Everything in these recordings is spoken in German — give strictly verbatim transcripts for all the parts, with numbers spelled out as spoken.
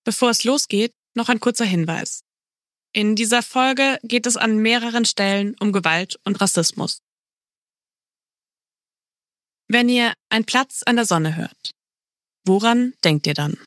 Bevor es losgeht, noch ein kurzer Hinweis. In dieser Folge geht es an mehreren Stellen um Gewalt und Rassismus. Wenn ihr Ein Platz an der Sonne hört, woran denkt ihr dann?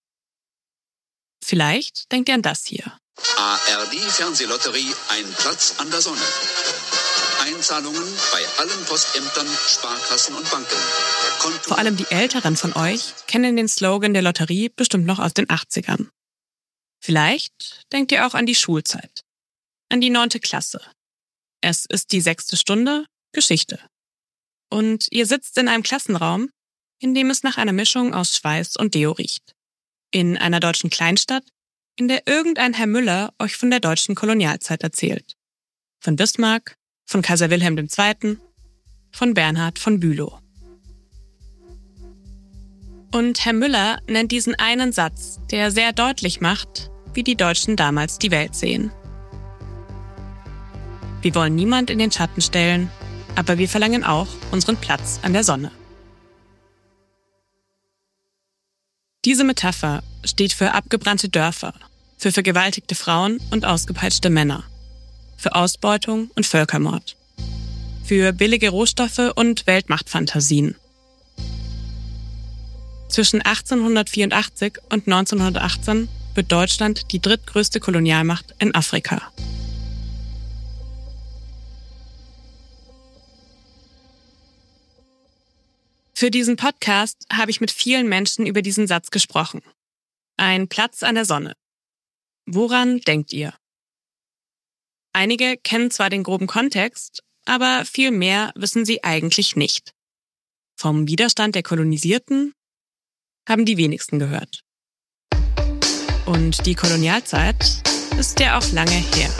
Vielleicht denkt ihr an das hier. A R D-Fernsehlotterie Ein Platz an der Sonne. Einzahlungen bei allen Postämtern, Sparkassen und Banken. Konto- Vor allem die Älteren von euch kennen den Slogan der Lotterie bestimmt noch aus den achtzigern. Vielleicht denkt ihr auch an die Schulzeit, an die neunte Klasse. Es ist die sechste Stunde, Geschichte. Und ihr sitzt in einem Klassenraum, in dem es nach einer Mischung aus Schweiß und Deo riecht. In einer deutschen Kleinstadt, in der irgendein Herr Müller euch von der deutschen Kolonialzeit erzählt. Von Bismarck, von Kaiser Wilhelm der Zweite., von Bernhard von Bülow. Und Herr Müller nennt diesen einen Satz, der sehr deutlich macht, wie die Deutschen damals die Welt sehen. Wir wollen niemand in den Schatten stellen, aber wir verlangen auch unseren Platz an der Sonne. Diese Metapher steht für abgebrannte Dörfer, für vergewaltigte Frauen und ausgepeitschte Männer, für Ausbeutung und Völkermord, für billige Rohstoffe und Weltmachtfantasien. Zwischen achtzehnhundertvierundachtzig und neunzehnhundertachtzehn wird Deutschland die drittgrößte Kolonialmacht in Afrika. Für diesen Podcast habe ich mit vielen Menschen über diesen Satz gesprochen. Ein Platz an der Sonne. Woran denkt ihr? Einige kennen zwar den groben Kontext, aber viel mehr wissen sie eigentlich nicht. Vom Widerstand der Kolonisierten haben die wenigsten gehört. Und die Kolonialzeit ist ja auch lange her.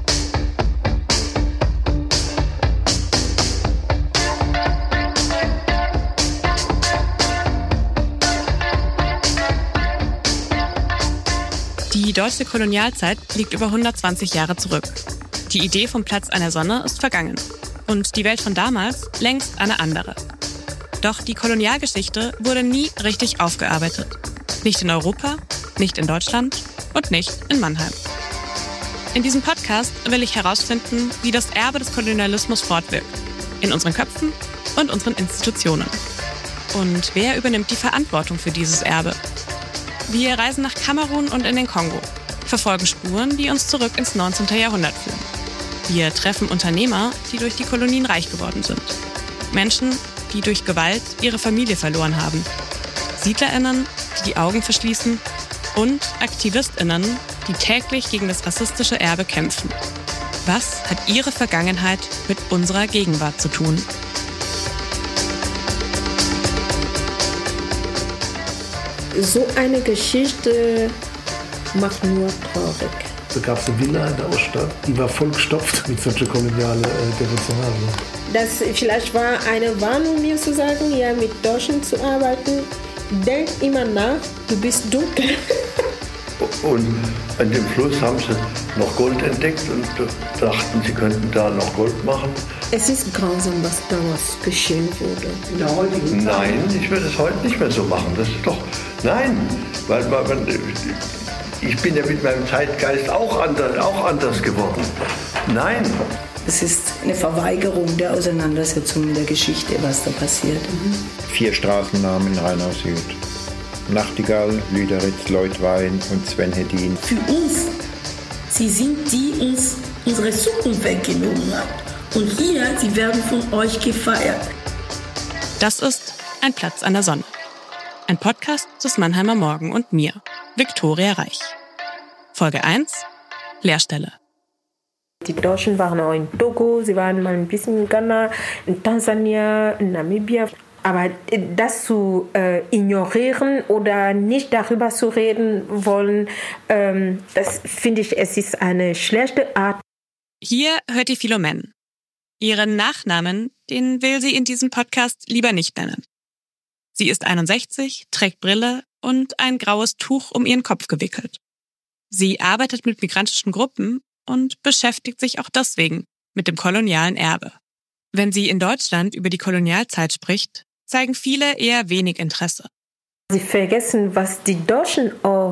Die deutsche Kolonialzeit liegt über hundertzwanzig Jahre zurück. Die Idee vom Platz an der Sonne ist vergangen. Und die Welt von damals längst eine andere. Doch die Kolonialgeschichte wurde nie richtig aufgearbeitet. Nicht in Europa, nicht in Deutschland und nicht in Mannheim. In diesem Podcast will ich herausfinden, wie das Erbe des Kolonialismus fortwirkt. In unseren Köpfen und unseren Institutionen. Und wer übernimmt die Verantwortung für dieses Erbe? Wir reisen nach Kamerun und in den Kongo, verfolgen Spuren, die uns zurück ins neunzehnten Jahrhundert führen. Wir treffen Unternehmer, die durch die Kolonien reich geworden sind. Menschen, die durch Gewalt ihre Familie verloren haben. SiedlerInnen, die die Augen verschließen. Und AktivistInnen, die täglich gegen das rassistische Erbe kämpfen. Was hat ihre Vergangenheit mit unserer Gegenwart zu tun? So eine Geschichte macht nur traurig. Da gab es eine Villa in der Oststadt, die war vollgestopft mit solchen kolonialen äh, Devotionalien. Das vielleicht war eine Warnung, mir zu sagen, ja, mit Deutschen zu arbeiten. Denk immer nach, du bist dunkel. Und an dem Fluss haben sie noch Gold entdeckt und dachten, sie könnten da noch Gold machen. Es ist grausam, was damals geschehen wurde. In der heutigen Zeit? Nein, ich würde es heute nicht mehr so machen. Das ist doch, nein, weil man, ich bin ja mit meinem Zeitgeist auch anders, auch anders geworden. Nein. Es ist eine Verweigerung der Auseinandersetzung mit der Geschichte, was da passiert. Mhm. Vier Straßennamen in Rheinau-Süd. Nachtigall, Lüderitz, Leutwein und Sven Hedin. Für uns, sie sind die uns unsere Zukunft weggenommen haben. Und hier, sie werden von euch gefeiert. Das ist Ein Platz an der Sonne. Ein Podcast des Mannheimer Morgen und mir, Viktoria Reich. Folge eins, Leerstelle. Die Deutschen waren auch in Togo, sie waren mal ein bisschen in Ghana, in Tansania, in Namibia. Aber das zu äh, ignorieren oder nicht darüber zu reden wollen, ähm, das finde ich, es ist eine schlechte Art. Hier hört ihr Philomen. Ihren Nachnamen, den will sie in diesem Podcast lieber nicht nennen. Sie ist einundsechzig, trägt Brille und ein graues Tuch um ihren Kopf gewickelt. Sie arbeitet mit migrantischen Gruppen und beschäftigt sich auch deswegen mit dem kolonialen Erbe. Wenn sie in Deutschland über die Kolonialzeit spricht, zeigen viele eher wenig Interesse. Sie vergessen, was die Deutschen auch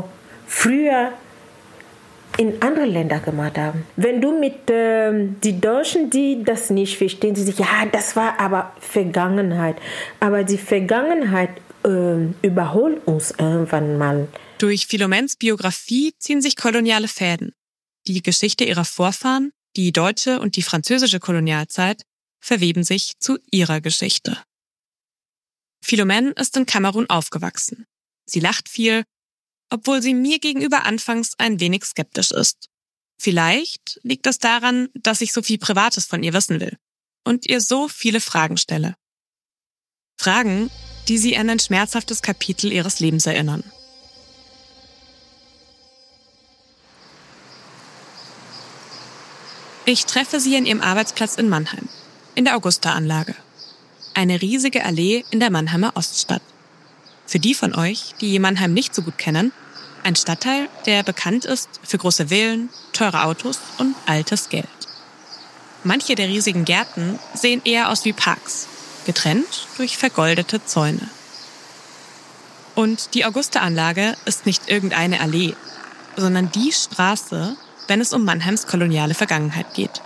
früher in anderen Ländern gemacht haben. Wenn du mit äh, die Deutschen, die das nicht verstehen, die sagen, ja, das war aber Vergangenheit. Aber die Vergangenheit äh, überholt uns irgendwann mal. Durch Philomens Biografie ziehen sich koloniale Fäden. Die Geschichte ihrer Vorfahren, die deutsche und die französische Kolonialzeit, verweben sich zu ihrer Geschichte. Philomen ist in Kamerun aufgewachsen. Sie lacht viel, obwohl sie mir gegenüber anfangs ein wenig skeptisch ist. Vielleicht liegt es daran, dass ich so viel Privates von ihr wissen will und ihr so viele Fragen stelle. Fragen, die sie an ein schmerzhaftes Kapitel ihres Lebens erinnern. Ich treffe sie an ihrem Arbeitsplatz in Mannheim, in der Augusta-Anlage. Eine riesige Allee in der Mannheimer Oststadt. Für die von euch, die Mannheim nicht so gut kennen, ein Stadtteil, der bekannt ist für große Villen, teure Autos und altes Geld. Manche der riesigen Gärten sehen eher aus wie Parks, getrennt durch vergoldete Zäune. Und die Augusta-Anlage ist nicht irgendeine Allee, sondern die Straße, wenn es um Mannheims koloniale Vergangenheit geht.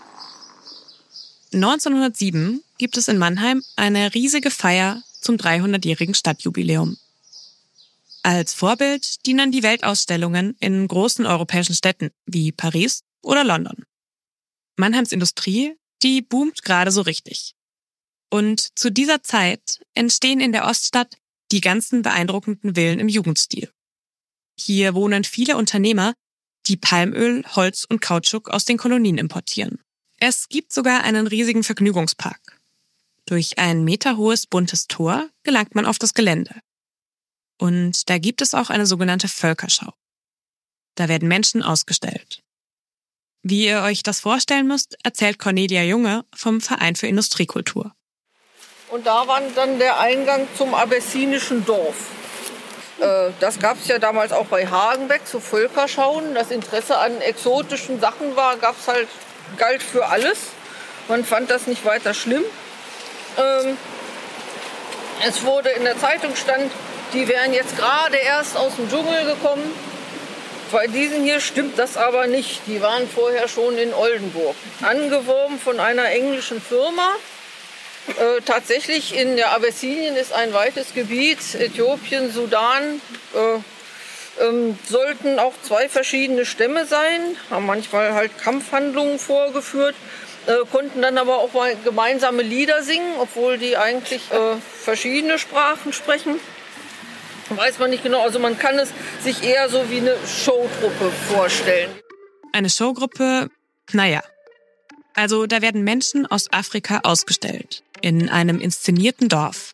neunzehnhundertsieben gibt es in Mannheim eine riesige Feier zum dreihundertjährigen Stadtjubiläum. Als Vorbild dienen die Weltausstellungen in großen europäischen Städten wie Paris oder London. Mannheims Industrie, die boomt gerade so richtig. Und zu dieser Zeit entstehen in der Oststadt die ganzen beeindruckenden Villen im Jugendstil. Hier wohnen viele Unternehmer, die Palmöl, Holz und Kautschuk aus den Kolonien importieren. Es gibt sogar einen riesigen Vergnügungspark. Durch ein meterhohes buntes Tor gelangt man auf das Gelände. Und da gibt es auch eine sogenannte Völkerschau. Da werden Menschen ausgestellt. Wie ihr euch das vorstellen müsst, erzählt Cornelia Junge vom Verein für Industriekultur. Und da war dann der Eingang zum abessinischen Dorf. Das gab es ja damals auch bei Hagenbeck, so Völkerschauen. Das Interesse an exotischen Sachen war, gab's halt, galt für alles. Man fand das nicht weiter schlimm. Ähm, es wurde in der Zeitung stand, die wären jetzt gerade erst aus dem Dschungel gekommen. Bei diesen hier stimmt das aber nicht. Die waren vorher schon in Oldenburg. Angeworben von einer englischen Firma. Äh, tatsächlich in der Abessinien ist ein weites Gebiet, Äthiopien, Sudan, äh, ähm, sollten auch zwei verschiedene Stämme sein, haben manchmal halt Kampfhandlungen vorgeführt, äh, konnten dann aber auch mal gemeinsame Lieder singen, obwohl die eigentlich äh, verschiedene Sprachen sprechen. Weiß man nicht genau, also man kann es sich eher so wie eine Showgruppe vorstellen. Eine Showgruppe, naja. Also da werden Menschen aus Afrika ausgestellt, in einem inszenierten Dorf.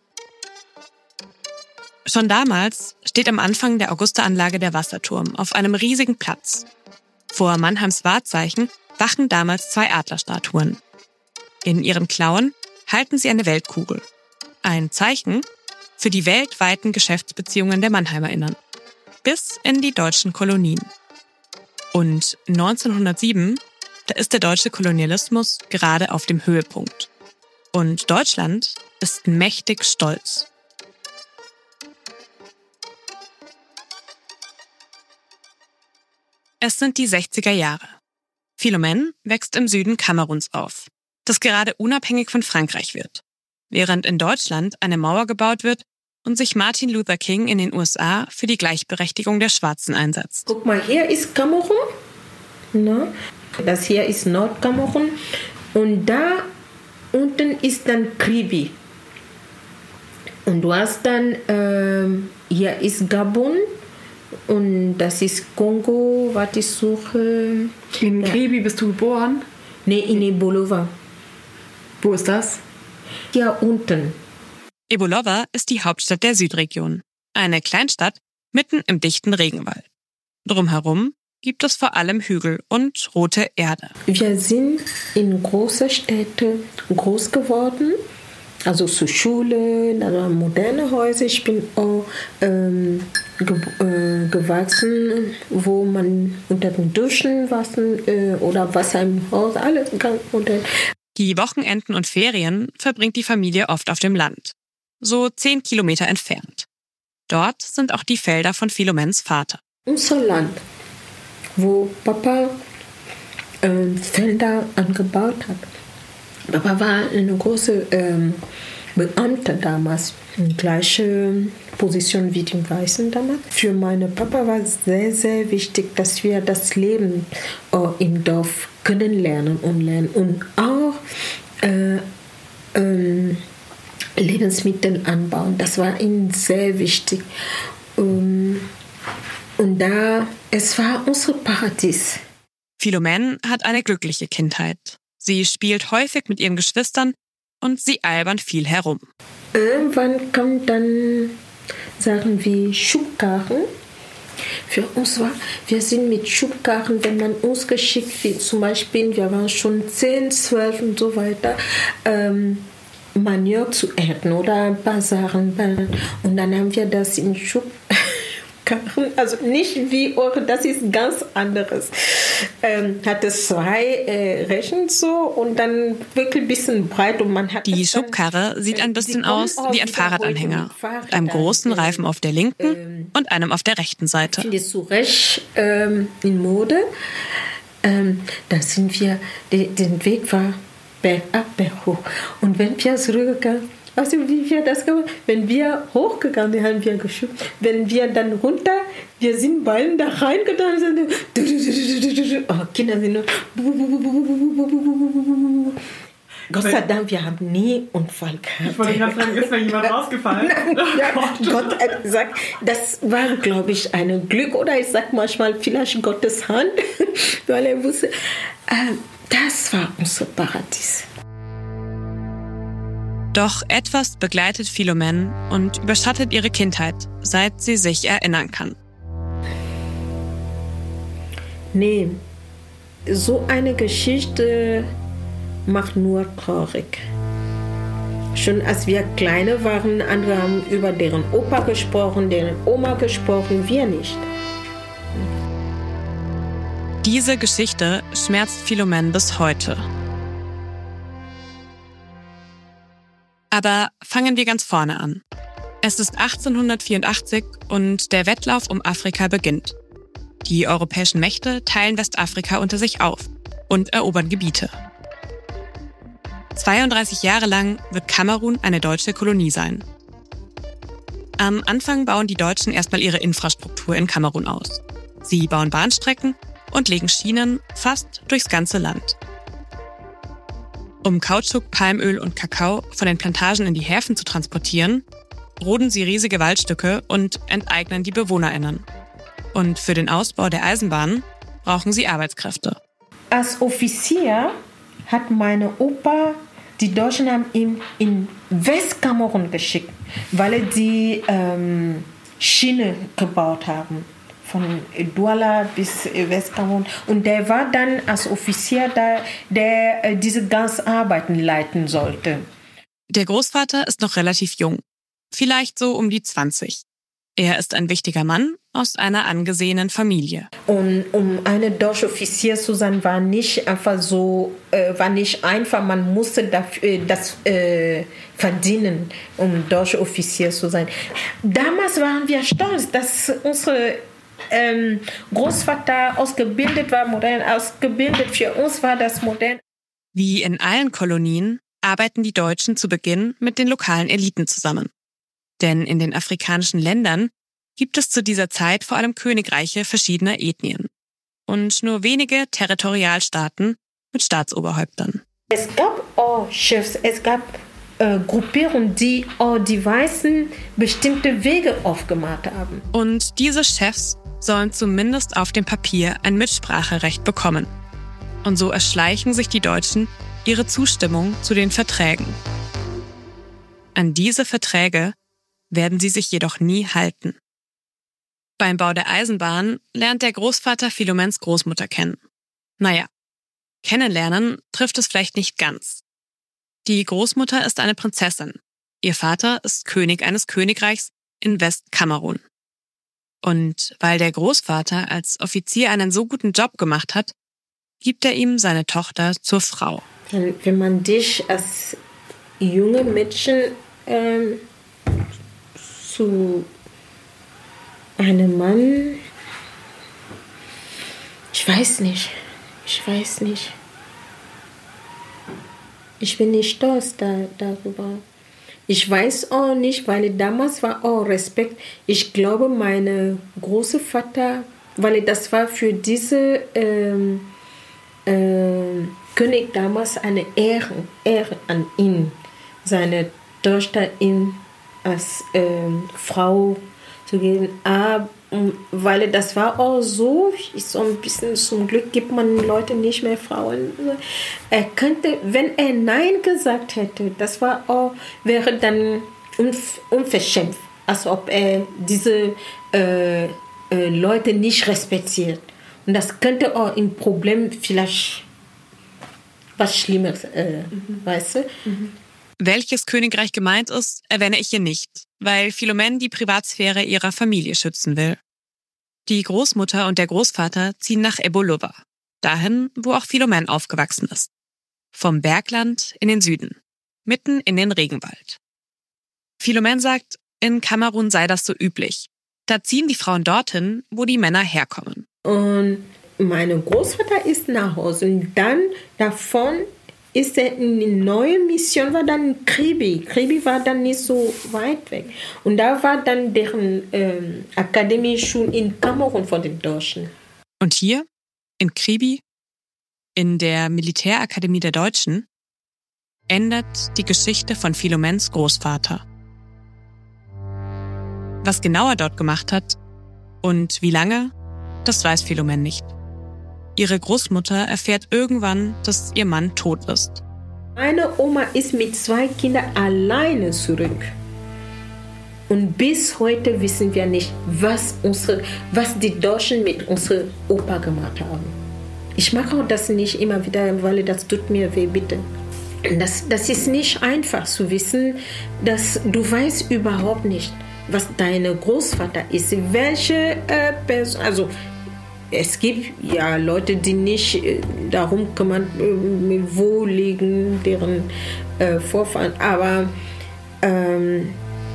Schon damals steht am Anfang der Augusta-Anlage der Wasserturm auf einem riesigen Platz. Vor Mannheims Wahrzeichen wachen damals zwei Adlerstatuen. In ihren Klauen halten sie eine Weltkugel. Ein Zeichen für die weltweiten Geschäftsbeziehungen der MannheimerInnen. Bis in die deutschen Kolonien. Und neunzehnhundertsieben, da ist der deutsche Kolonialismus gerade auf dem Höhepunkt. Und Deutschland ist mächtig stolz. Es sind die sechziger Jahre. Philomen wächst im Süden Kameruns auf, das gerade unabhängig von Frankreich wird. Während in Deutschland eine Mauer gebaut wird und sich Martin Luther King in den U S A für die Gleichberechtigung der Schwarzen einsetzt. Guck mal, hier ist Kamerun. Ne? Das hier ist Nordkamerun. Und da unten ist dann Kribi. Und du hast dann, ähm, hier ist Gabun. Und das ist Kongo, was ich suche. In ja. Kribi bist du geboren? Nee, in Ebolova. Wo ist das? Hier unten. Ebolova ist die Hauptstadt der Südregion. Eine Kleinstadt mitten im dichten Regenwald. Drumherum gibt es vor allem Hügel und rote Erde. Wir sind in großen Städten groß geworden. Also zur Schule, dann moderne Häuser. Ich bin auch ähm, ge äh, gewachsen, wo man unter den Duschen waschen äh, oder Wasser im Haus, alles ganz modern. Die Wochenenden und Ferien verbringt die Familie oft auf dem Land. So zehn Kilometer entfernt. Dort sind auch die Felder von Philomens Vater. Unser Land, wo Papa äh, Felder angebaut hat. Papa war eine große ähm, Beamte damals, in gleicher Position wie die Weißen damals. Für meinen Papa war es sehr, sehr wichtig, dass wir das Leben äh, im Dorf kennenlernen und lernen und auch äh, ähm, Lebensmittel anbauen. Das war ihm sehr wichtig. Um, und da, es war unser Paradies. Philomène hat eine glückliche Kindheit. Sie spielt häufig mit ihren Geschwistern und sie albern viel herum. Irgendwann kommen dann Sachen wie Schubkarren. Für uns war, wir sind mit Schubkarren, wenn man uns geschickt wird, zum Beispiel, wir waren schon zehn, zwölf und so weiter, ähm, Maniok zu ernten oder ein paar Sachen. Und dann haben wir das in Schubkarren, also nicht wie eure, das ist ganz anderes. Ähm, hat es zwei äh, Rechen so und dann wirklich ein bisschen breit und man hat. Die Schubkarre sieht ein bisschen aus wie ein Fahrradanhänger. Mit einem großen Reifen auf der linken ähm, und einem auf der rechten Seite. Ich finde es zu Recht ähm, in Mode. Ähm, da sind wir, de, den Weg war bergab, berghoch. Und wenn wir zurückgegangen, weißt du, wie wir das gemacht haben? Wenn wir hochgegangen haben wir geschoben. Wenn wir dann runter, wir sind beiden da reingegangen. Sind, oh, Kinder sind nur. Gott sei Dank, wir haben nie Unfall gehabt. Ich wollte gerade sagen, ist da jemand rausgefallen? Ja, Gott hat gesagt, das war, glaube ich, ein Glück. Oder ich sage manchmal vielleicht Gottes Hand, weil er wusste, äh, das war unser Paradies. Doch etwas begleitet Philomène und überschattet ihre Kindheit, seit sie sich erinnern kann. Nee, so eine Geschichte macht nur traurig. Schon als wir kleine waren, andere haben über deren Opa gesprochen, deren Oma gesprochen, wir nicht. Diese Geschichte schmerzt Philomène bis heute. Aber fangen wir ganz vorne an. Es ist achtzehnhundertvierundachtzig und der Wettlauf um Afrika beginnt. Die europäischen Mächte teilen Westafrika unter sich auf und erobern Gebiete. zweiunddreißig Jahre lang wird Kamerun eine deutsche Kolonie sein. Am Anfang bauen die Deutschen erstmal ihre Infrastruktur in Kamerun aus. Sie bauen Bahnstrecken und legen Schienen fast durchs ganze Land. Um Kautschuk, Palmöl und Kakao von den Plantagen in die Häfen zu transportieren, roden sie riesige Waldstücke und enteignen die BewohnerInnen. Und für den Ausbau der Eisenbahnen brauchen sie Arbeitskräfte. Als Offizier hat meine Opa, die Deutschen haben ihn in Westkamerun geschickt, weil die ähm, Schiene gebaut haben. Von Douala bis Westkamerun. Und der war dann als Offizier da, der äh, diese ganzen Arbeiten leiten sollte. Der Großvater ist noch relativ jung, vielleicht so um die zwanzig. Er ist ein wichtiger Mann aus einer angesehenen Familie. Und um eine deutsche Offizier zu sein, war nicht einfach so, äh, war nicht einfach. Man musste dafür, das äh, verdienen, um deutscher Offizier zu sein. Damals waren wir stolz, dass unsere ähm, Großvater ausgebildet war, modern ausgebildet. Für uns war das modern. Wie in allen Kolonien arbeiten die Deutschen zu Beginn mit den lokalen Eliten zusammen. Denn in den afrikanischen Ländern gibt es zu dieser Zeit vor allem Königreiche verschiedener Ethnien und nur wenige Territorialstaaten mit Staatsoberhäuptern. Es gab auch Chefs, es gab äh, Gruppierungen, die auch die Weißen bestimmte Wege aufgemacht haben. Und diese Chefs sollen zumindest auf dem Papier ein Mitspracherecht bekommen. Und so erschleichen sich die Deutschen ihre Zustimmung zu den Verträgen. An diese Verträge werden sie sich jedoch nie halten. Beim Bau der Eisenbahn lernt der Großvater Philomènes Großmutter kennen. Naja, kennenlernen trifft es vielleicht nicht ganz. Die Großmutter ist eine Prinzessin. Ihr Vater ist König eines Königreichs in Westkamerun. Und weil der Großvater als Offizier einen so guten Job gemacht hat, gibt er ihm seine Tochter zur Frau. Wenn man dich als junge Mädchen ähm, zu einem Mann Ich weiß nicht. Ich weiß nicht. Ich bin nicht stolz da, darüber. Ich weiß auch nicht, weil damals war auch Respekt. Ich glaube, mein Großvater, weil das war für diese ähm, äh, König damals eine Ehre, Ehre an ihn, seine Tochter ihn als ähm, Frau zu geben. Aber weil das war auch so, so ein bisschen, zum Glück gibt man Leute nicht mehr Frauen. Er könnte, wenn er Nein gesagt hätte, das war auch, wäre dann unf- unverschämt, als ob er diese äh, äh, Leute nicht respektiert. Und das könnte auch ein Problem, vielleicht was Schlimmes, äh, mhm. weißt du? Mhm. Welches Königreich gemeint ist, erwähne ich hier nicht, weil Philomène die Privatsphäre ihrer Familie schützen will. Die Großmutter und der Großvater ziehen nach Ebolova, dahin, wo auch Philomène aufgewachsen ist. Vom Bergland in den Süden, mitten in den Regenwald. Philomène sagt, in Kamerun sei das so üblich. Da ziehen die Frauen dorthin, wo die Männer herkommen. Und mein Großvater ist nach Hause und dann davon ist er in eine neue Mission, war dann Kribi. Kribi war dann nicht so weit weg. Und da war dann deren ähm, Akademie schon in Kamerun von den Deutschen. Und hier, in Kribi, in der Militärakademie der Deutschen, endet die Geschichte von Philomènes Großvater. Was genau er dort gemacht hat und wie lange, das weiß Philomène nicht. Ihre Großmutter erfährt irgendwann, dass ihr Mann tot ist. Meine Oma ist mit zwei Kindern alleine zurück. Und bis heute wissen wir nicht, was, unsere, was die Deutschen mit unserem Opa gemacht haben. Ich mache auch das nicht immer wieder, weil das tut mir weh, bitte. Das, das ist nicht einfach zu wissen, dass du weißt überhaupt nicht, was dein Großvater ist. Welche äh, Person, also es gibt ja Leute, die nicht äh, darum kümmern, äh, wo liegen deren äh, Vorfahren, aber ähm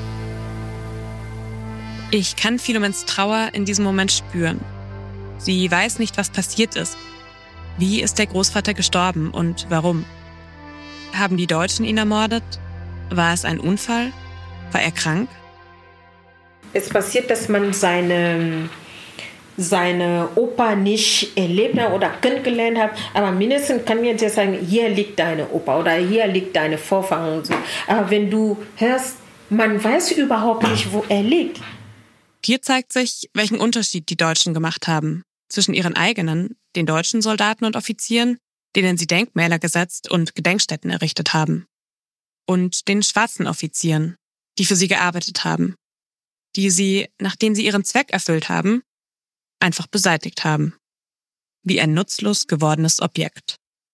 ich kann Philomènes Trauer in diesem Moment spüren. Sie weiß nicht, was passiert ist. Wie ist der Großvater gestorben und warum? Haben die Deutschen ihn ermordet? War es ein Unfall? War er krank? Es passiert, dass man seine seine Opa nicht erlebt hat oder kennengelernt hat, aber mindestens kann mir dir sagen, hier liegt deine Opa oder hier liegt deine Vorfahren und so. Aber wenn du hörst, man weiß überhaupt nicht, wo er liegt. Hier zeigt sich, welchen Unterschied die Deutschen gemacht haben zwischen ihren eigenen, den deutschen Soldaten und Offizieren, denen sie Denkmäler gesetzt und Gedenkstätten errichtet haben, und den schwarzen Offizieren, die für sie gearbeitet haben, die sie, nachdem sie ihren Zweck erfüllt haben, einfach beseitigt haben. Wie ein nutzlos gewordenes Objekt.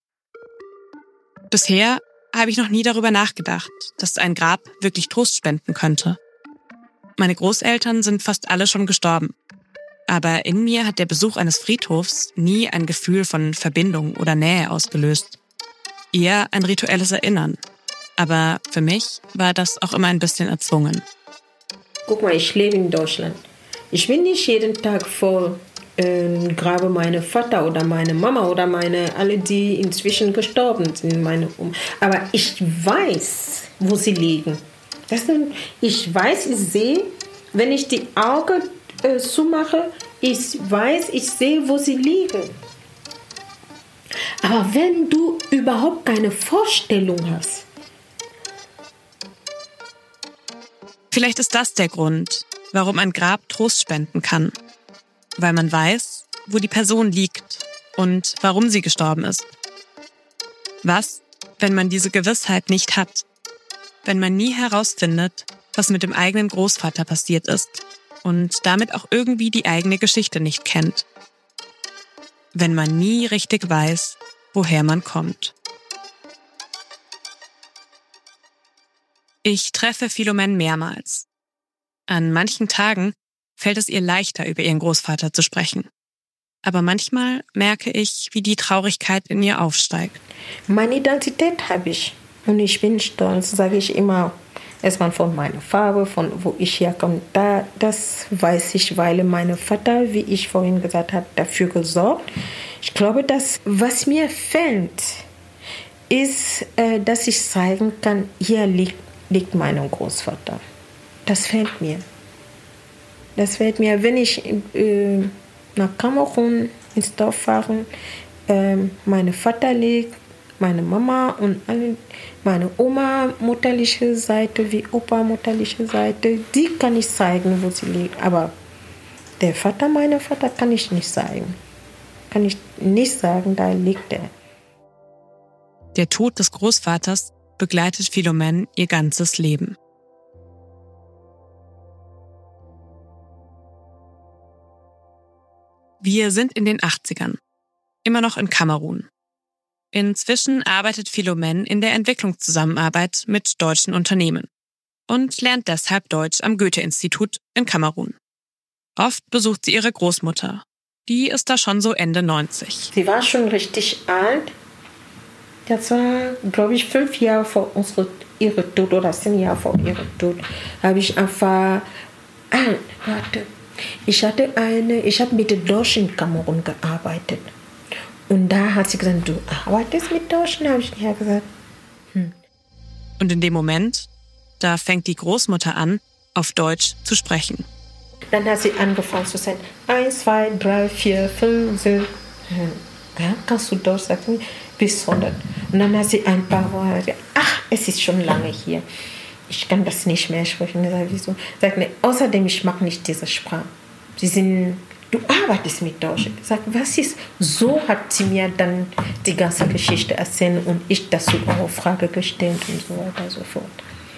Bisher habe ich noch nie darüber nachgedacht, dass ein Grab wirklich Trost spenden könnte. Meine Großeltern sind fast alle schon gestorben. Aber in mir hat der Besuch eines Friedhofs nie ein Gefühl von Verbindung oder Nähe ausgelöst. Eher ein rituelles Erinnern. Aber für mich war das auch immer ein bisschen erzwungen. Guck mal, ich lebe in Deutschland. Ich bin nicht jeden Tag vor äh, Grabe meiner Vater oder meine Mama oder meine alle, die inzwischen gestorben sind, meine Oma. Aber ich weiß, wo sie liegen. Das sind, ich weiß, ich sehe, wenn ich die Augen äh, zumache, ich weiß, ich sehe, wo sie liegen. Aber wenn du überhaupt keine Vorstellung hast. Vielleicht ist das der Grund, warum ein Grab Trost spenden kann. Weil man weiß, wo die Person liegt und warum sie gestorben ist. Was, wenn man diese Gewissheit nicht hat? Wenn man nie herausfindet, was mit dem eigenen Großvater passiert ist und damit auch irgendwie die eigene Geschichte nicht kennt. Wenn man nie richtig weiß, woher man kommt. Ich treffe Philomène mehrmals. An manchen Tagen fällt es ihr leichter, über ihren Großvater zu sprechen. Aber manchmal merke ich, wie die Traurigkeit in ihr aufsteigt. Meine Identität habe ich. Und ich bin stolz, sage ich immer. Erstmal von meiner Farbe, von wo ich herkomme. Da, das weiß ich, weil mein Vater, wie ich vorhin gesagt habe, dafür gesorgt. Ich glaube, dass was mir fehlt, ist, äh, dass ich zeigen kann, hier liegt, liegt mein Großvater. Das fehlt mir. Das fehlt mir, wenn ich äh, nach Kamerun ins Dorf fahre, äh, mein Vater liegt, meine Mama und alle, meine Oma mutterliche Seite wie Opa mutterliche Seite, die kann ich zeigen, wo sie liegt. Aber der Vater, meiner Vater, kann ich nicht zeigen. Kann ich nicht sagen, da liegt er. Der Tod des Großvaters begleitet Philomène ihr ganzes Leben. Wir sind in den achtzigern, immer noch in Kamerun. Inzwischen arbeitet Philomène in der Entwicklungszusammenarbeit mit deutschen Unternehmen und lernt deshalb Deutsch am Goethe-Institut in Kamerun. Oft besucht sie ihre Großmutter. Die ist da schon so Ende neunzig. Sie war schon richtig alt. Das war, glaube ich, fünf Jahre vor unsere, ihrem Tod oder zehn Jahre vor ihrem Tod. Habe ich einfach, ah, warte, ich hatte eine, ich habe mit den Deutschen in Kamerun gearbeitet. Und da hat sie gesagt, du arbeitest mit Deutschen? Habe ich ja gesagt, hm. Und in dem Moment, da fängt die Großmutter an, auf Deutsch zu sprechen. Dann hat sie angefangen zu sagen, eins, zwei, drei, vier, fünf, sechs. Ja, kannst du Deutsch sagen? Bis hundert. Und dann hat sie ein paar Worte gesagt, ach, es ist schon lange hier. Ich kann das nicht mehr sprechen. Ich sage, wieso? Sagt, nee, außerdem, ich mag nicht diese Sprache. Sie sind... Du arbeitest mit Deutsch. Ich sage, was ist? So hat sie mir dann die ganze Geschichte erzählt und ich dazu auch Frage gestellt und so weiter und so fort.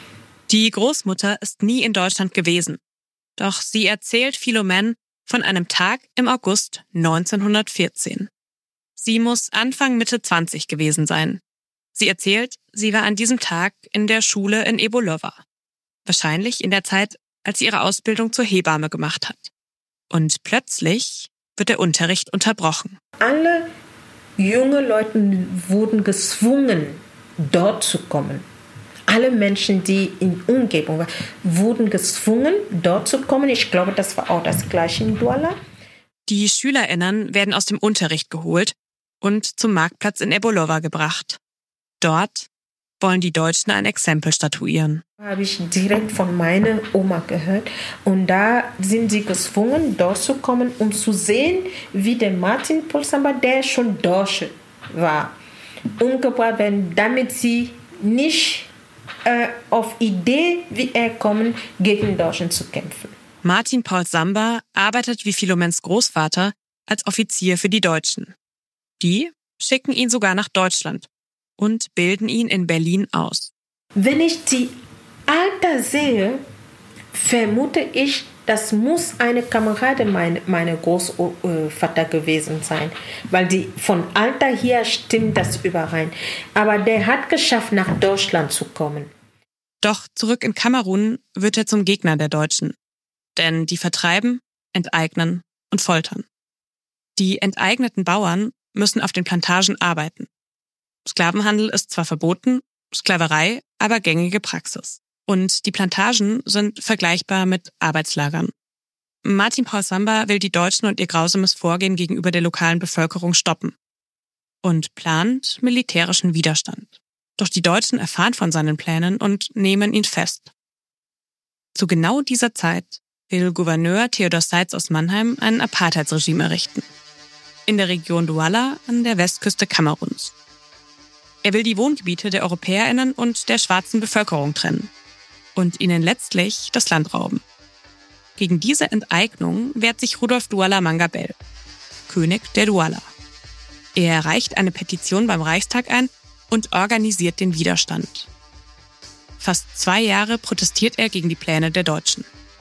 Die Großmutter ist nie in Deutschland gewesen. Doch sie erzählt Philomène von einem Tag im August neunzehnhundertvierzehn. Sie muss Anfang Mitte zwanzig gewesen sein. Sie erzählt, sie war an diesem Tag in der Schule in Ebolova. Wahrscheinlich in der Zeit, als sie ihre Ausbildung zur Hebamme gemacht hat. Und plötzlich wird der Unterricht unterbrochen. Alle junge Leute wurden gezwungen, dort zu kommen. Alle Menschen, die in der Umgebung waren, wurden gezwungen, dort zu kommen. Ich glaube, das war auch das Gleiche in Douala. Die SchülerInnen werden aus dem Unterricht geholt und zum Marktplatz in Ebolova gebracht. Dort wollen die Deutschen ein Exempel statuieren. Habe ich direkt von meiner Oma gehört. Und da sind sie gezwungen, dort zu kommen, um zu sehen, wie der Martin Paul Samba, der schon Deutsche war, umgebracht werden, damit sie nicht äh, auf Idee, wie er kommen, gegen Deutschen zu kämpfen. Martin Paul Samba arbeitet wie Philomènes Großvater als Offizier für die Deutschen. Die schicken ihn sogar nach Deutschland und bilden ihn in Berlin aus. Wenn ich die Alter sehe, vermute ich, das muss eine Kameradin meiner meine Großvater gewesen sein, weil die von Alter her stimmt das überein. Aber der hat geschafft, nach Deutschland zu kommen. Doch zurück in Kamerun wird er zum Gegner der Deutschen. Denn die vertreiben, enteignen und foltern. Die enteigneten Bauern müssen auf den Plantagen arbeiten. Sklavenhandel ist zwar verboten, Sklaverei aber gängige Praxis. Und die Plantagen sind vergleichbar mit Arbeitslagern. Martin Paul Samba will die Deutschen und ihr grausames Vorgehen gegenüber der lokalen Bevölkerung stoppen und plant militärischen Widerstand. Doch die Deutschen erfahren von seinen Plänen und nehmen ihn fest. Zu genau dieser Zeit will Gouverneur Theodor Seitz aus Mannheim ein Apartheidsregime errichten. In der Region Douala an der Westküste Kameruns. Er will die Wohngebiete der EuropäerInnen und der schwarzen Bevölkerung trennen und ihnen letztlich das Land rauben. Gegen diese Enteignung wehrt sich Rudolf Douala Mangabell, König der Douala. Er reicht eine Petition beim Reichstag ein und organisiert den Widerstand. Fast zwei Jahre protestiert er gegen die Pläne der Deutschen.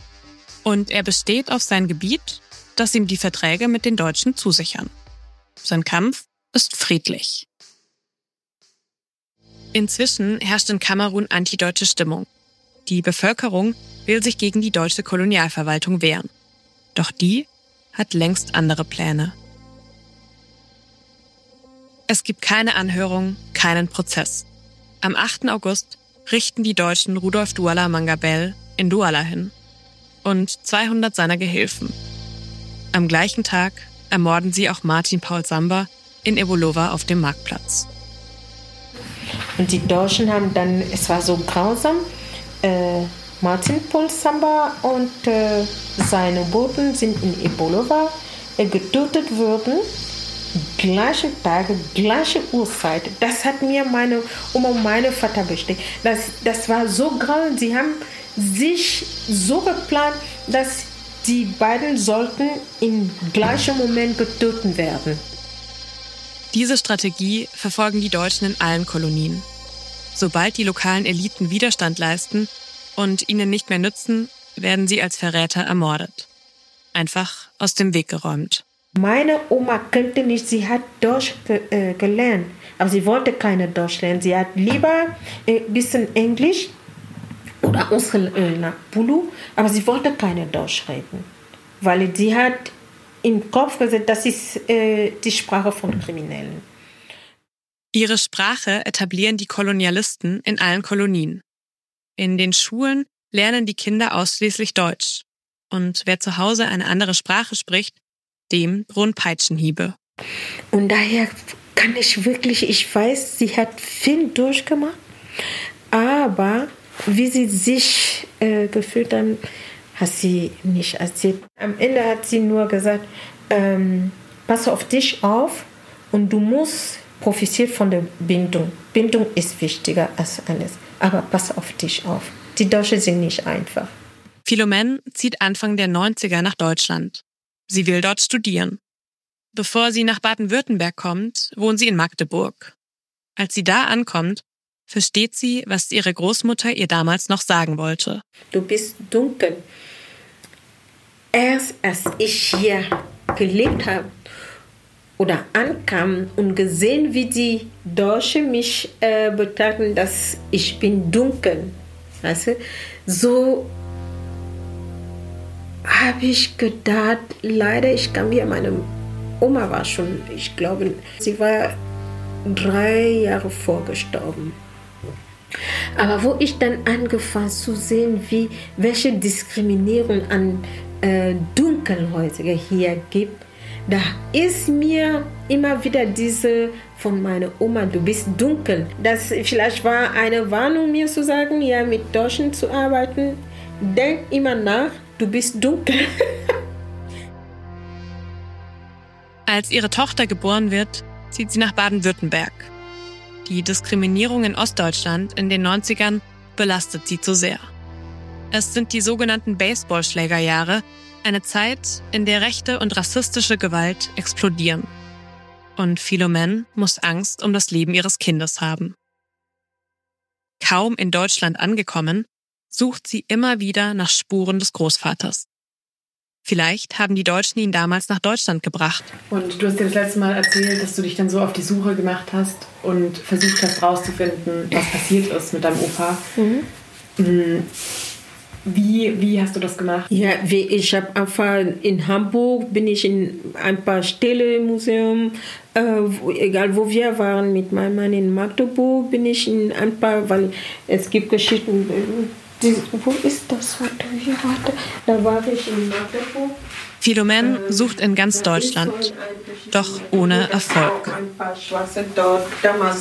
Und er besteht auf sein Gebiet, das ihm die Verträge mit den Deutschen zusichern. Sein Kampf ist friedlich. Inzwischen herrscht in Kamerun antideutsche Stimmung. Die Bevölkerung will sich gegen die deutsche Kolonialverwaltung wehren. Doch die hat längst andere Pläne. Es gibt keine Anhörung, keinen Prozess. Am achten August richten die Deutschen Rudolf Douala Mangabell in Douala hin und zweihundert seiner Gehilfen. Am gleichen Tag ermorden sie auch Martin Paul Samba in Ebolova auf dem Marktplatz. Und die Deutschen haben dann, es war so grausam, äh, Martin Pol Samba und äh, seine Boten sind in Ebolova äh, getötet worden. Gleiche Tage, gleiche Uhrzeit. Das hat mir meine Oma und meine Vater bestätigt. Das, das war so grau. Sie haben sich so geplant, dass die beiden sollten im gleichen Moment getötet werden. Diese Strategie verfolgen die Deutschen in allen Kolonien. Sobald die lokalen Eliten Widerstand leisten und ihnen nicht mehr nützen, werden sie als Verräter ermordet. Einfach aus dem Weg geräumt. Meine Oma könnte nicht, sie hat Deutsch ge- äh, gelernt, aber sie wollte keine Deutsch lernen. Sie hat lieber ein äh, bisschen Englisch oder unsere äh, Bulu, aber sie wollte keine Deutsch reden, weil sie hat im Kopf gesagt, das ist äh, die Sprache von Kriminellen. Ihre Sprache etablieren die Kolonialisten in allen Kolonien. In den Schulen lernen die Kinder ausschließlich Deutsch. Und wer zu Hause eine andere Sprache spricht, dem drohen Peitschenhiebe. Und daher kann ich wirklich, ich weiß, sie hat viel durchgemacht, aber wie sie sich äh, gefühlt hat, hat sie nicht erzählt. Am Ende hat sie nur gesagt, ähm, pass auf dich auf und du musst profitieren von der Bindung. Bindung ist wichtiger als alles, aber pass auf dich auf. Die Deutschen sind nicht einfach. Philomène zieht Anfang der neunziger nach Deutschland. Sie will dort studieren. Bevor sie nach Baden-Württemberg kommt, wohnt sie in Magdeburg. Als sie da ankommt, versteht sie, was ihre Großmutter ihr damals noch sagen wollte. Du bist dunkel. Erst als ich hier gelebt habe oder ankam und gesehen, wie die Deutschen mich äh, betrachten, dass ich bin dunkel. Weißt du? So habe ich gedacht, leider, ich kam hier, meine Oma war schon, ich glaube, sie war drei Jahre vorgestorben. Aber wo ich dann angefangen zu sehen, wie, welche Diskriminierung an äh, Dunkelhäutigen hier gibt, da ist mir immer wieder diese von meiner Oma, du bist dunkel. Das vielleicht war eine Warnung, mir zu sagen, ja, mit Deutschen zu arbeiten. Denk immer nach, du bist dunkel. Als ihre Tochter geboren wird, zieht sie nach Baden-Württemberg. Die Diskriminierung in Ostdeutschland in den neunzigern belastet sie zu sehr. Es sind die sogenannten Baseballschlägerjahre, eine Zeit, in der rechte und rassistische Gewalt explodieren. Und Philomène muss Angst um das Leben ihres Kindes haben. Kaum in Deutschland angekommen, sucht sie immer wieder nach Spuren des Großvaters. Vielleicht haben die Deutschen ihn damals nach Deutschland gebracht. Und du hast dir das letzte Mal erzählt, dass du dich dann so auf die Suche gemacht hast und versucht hast rauszufinden, was passiert ist mit deinem Opa. Mhm. Wie, wie hast du das gemacht? Ja, wie ich habe einfach in Hamburg, bin ich in ein paar Stellen im Museum, äh, wo, egal wo wir waren, mit meinem Mann in Magdeburg, bin ich in ein paar, weil es gibt Geschichten, die, wo ist das? Warte, wie warte, da war ich in Magdeburg. Philomène sucht in ganz Deutschland, doch ohne Erfolg. Ein paar Schwarze dort, damals.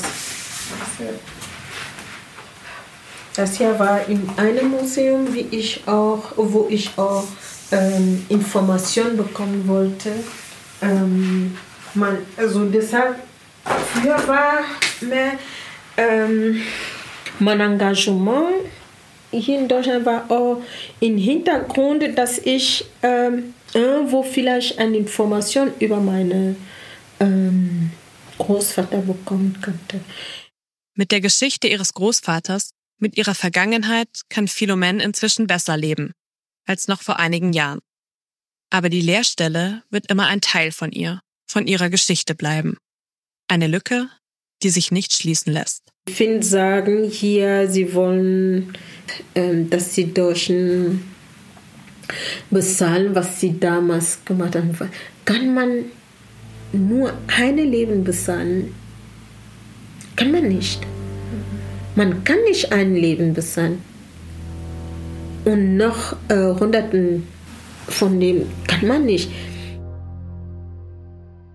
Das hier war in einem Museum, wie ich auch, wo ich auch ähm, Informationen bekommen wollte. Ähm, man, also deshalb, früher war mehr ähm, mein Engagement hier in Deutschland war auch im Hintergrund, dass ich ähm, irgendwo vielleicht eine Information über meinen ähm, Großvater bekommen könnte. Mit der Geschichte ihres Großvaters, mit ihrer Vergangenheit kann Philomène inzwischen besser leben als noch vor einigen Jahren. Aber die Leerstelle wird immer ein Teil von ihr, von ihrer Geschichte bleiben. Eine Lücke, die sich nicht schließen lässt. Viele sagen hier, sie wollen, ähm, dass die Deutschen bezahlen, was sie damals gemacht haben. Kann man nur ein Leben bezahlen? Kann man nicht. Man kann nicht ein Leben bezahlen. Und noch äh, Hunderten von dem kann man nicht.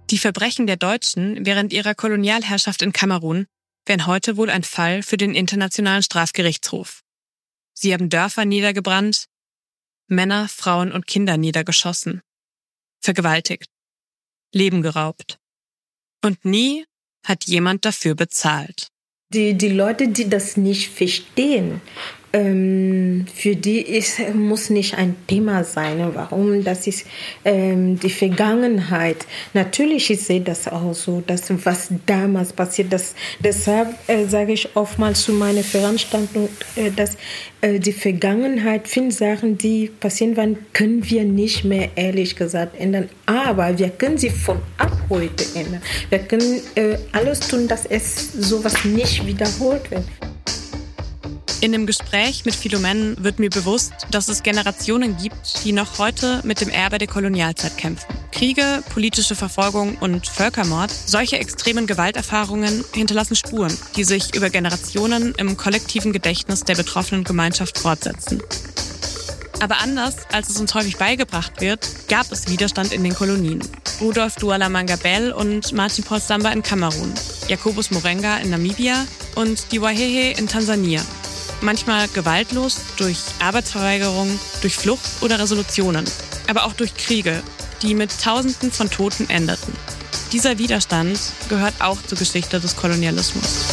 Die Verbrechen der Deutschen während ihrer Kolonialherrschaft in Kamerun wären heute wohl ein Fall für den Internationalen Strafgerichtshof. Sie haben Dörfer niedergebrannt, Männer, Frauen und Kinder niedergeschossen, vergewaltigt, Leben geraubt. Und nie hat jemand dafür bezahlt. Die, die Leute, die das nicht verstehen, ähm, für die ist, muss nicht ein Thema sein. Warum? Das ist ähm, die Vergangenheit. Natürlich, ich sehe das auch so, dass was damals passiert ist. Deshalb äh, sage ich oftmals zu meiner Veranstaltung, äh, dass äh, die Vergangenheit, viele Sachen, die passieren waren, können wir nicht mehr, ehrlich gesagt, ändern. Aber wir können sie von ab heute ändern. Wir können äh, alles tun, dass es sowas nicht wiederholt wird. In dem Gespräch mit Philomène wird mir bewusst, dass es Generationen gibt, die noch heute mit dem Erbe der Kolonialzeit kämpfen. Kriege, politische Verfolgung und Völkermord, solche extremen Gewalterfahrungen hinterlassen Spuren, die sich über Generationen im kollektiven Gedächtnis der betroffenen Gemeinschaft fortsetzen. Aber anders, als es uns häufig beigebracht wird, gab es Widerstand in den Kolonien. Rudolf Douala Mangabell und Martin Paul Samba in Kamerun, Jakobus Morenga in Namibia und die Wahehe in Tansania. Manchmal gewaltlos, durch Arbeitsverweigerung, durch Flucht oder Resolutionen, aber auch durch Kriege, die mit Tausenden von Toten endeten. Dieser Widerstand gehört auch zur Geschichte des Kolonialismus.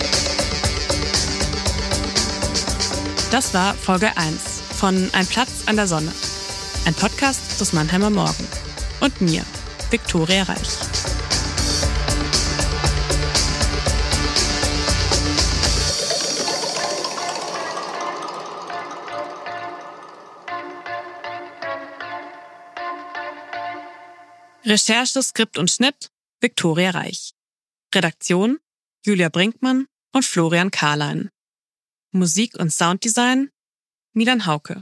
Das war Folge eins von Ein Platz an der Sonne, ein Podcast des Mannheimer Morgen. Und mir, Viktoria Reich. Recherche, Skript und Schnitt Viktoria Reich. Redaktion Julia Brinkmann und Florian Karlein. Musik und Sounddesign Milan Hauke.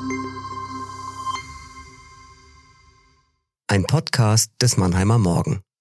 Ein Podcast des Mannheimer Morgen.